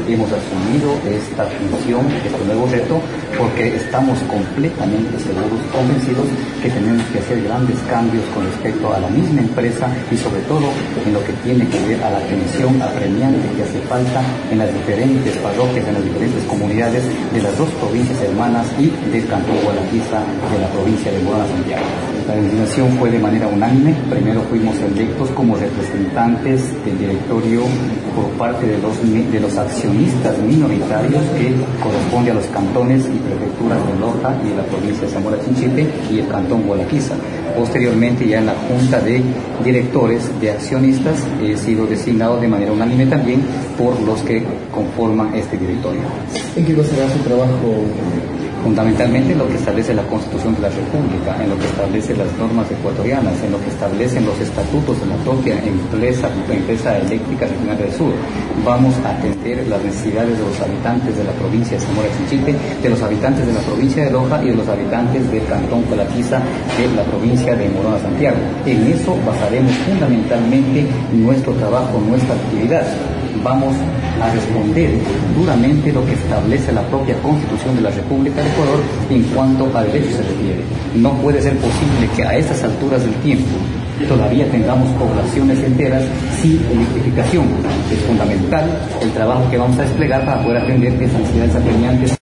hemos asumido esta función, este nuevo reto, porque estamos completamente seguros, convencidos que tenemos que hacer grandes cambios con respecto a la misma empresa y sobre todo en lo que tiene que ver a la atención apremiante que hace falta en las diferentes parroquias, en las diferentes comunidades de las dos provincias hermanas y del cantón Gualaquiza de la provincia de Morona Santiago. La designación fue de manera unánime. Primero fuimos electos como representantes del directorio por parte de los accionistas minoritarios que corresponde a los cantones y prefecturas de Loja y de la provincia de Zamora Chinchipe y el cantón Gualaquiza. Posteriormente, ya en la junta de directores de accionistas, he sido designado de manera unánime también por los que conforman este directorio. ¿En qué constará su trabajo? Fundamentalmente lo que establece la Constitución de la República, en lo que establece las normas ecuatorianas, en lo que establecen los estatutos de la propia empresa eléctrica regional del sur. Vamos a atender las necesidades de los habitantes de la provincia de Zamora Chinchipe, de los habitantes de la provincia de Loja y de los habitantes del cantón Gualaquiza de la provincia de Morona Santiago. En eso basaremos fundamentalmente nuestro trabajo, nuestra actividad. Vamos a responder duramente lo que establece la propia Constitución de la República de Ecuador en cuanto a derechos se refiere. No puede ser posible que a estas alturas del tiempo todavía tengamos poblaciones enteras sin electrificación. Es fundamental el trabajo que vamos a desplegar para poder atender esas necesidades apremiantes.